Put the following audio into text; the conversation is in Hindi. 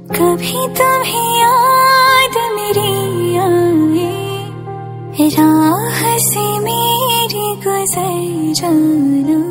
कभी तुम्हें याद मेरी आए, राह से मेरी गुजर जाना।